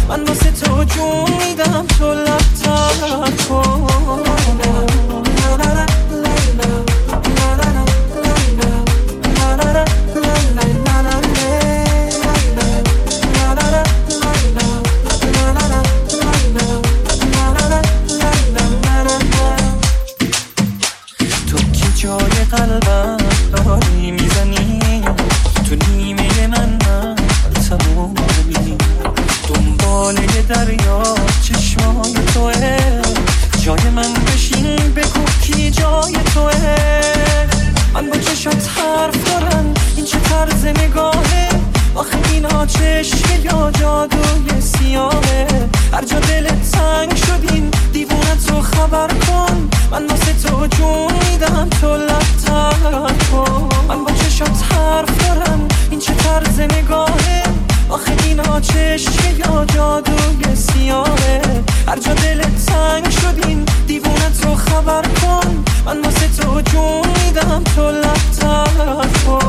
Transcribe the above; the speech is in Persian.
من واسه تو جون میدم تو لب‌تر کن. تو که جای قلبم داری میزنی، تو نیمه من تمومی، دنباله دریا چشمای توه، جای من بشین بگو کی جای توه. من با چشات حرف دارم، این چه طرز نگاهه، آخه اینا چشم یا جادوی سیاهه. هر جا دلت تنگ شدین دیوونت رو خبر کن، من واسه تو جون میدم تو لب‌تر کن. من با چشات حرف دارم، این چه طرز نگاهه، آخه اینا چشم یا جادوی سیاهه. هر جا دلت تنگ شدین دیوونت رو خبر کن، من واسه تو جون میدم تو لب‌تر کن.